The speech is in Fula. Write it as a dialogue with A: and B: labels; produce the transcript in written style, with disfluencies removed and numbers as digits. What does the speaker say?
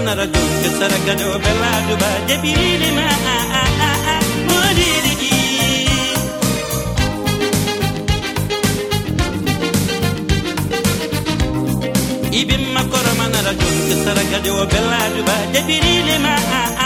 A: rajo ke saragado bella duba debili ma modiri ibim ma koroma na rajo ke saragado bella duba debili ma